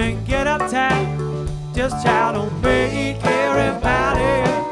and get uptight. Just shout, don't make everybody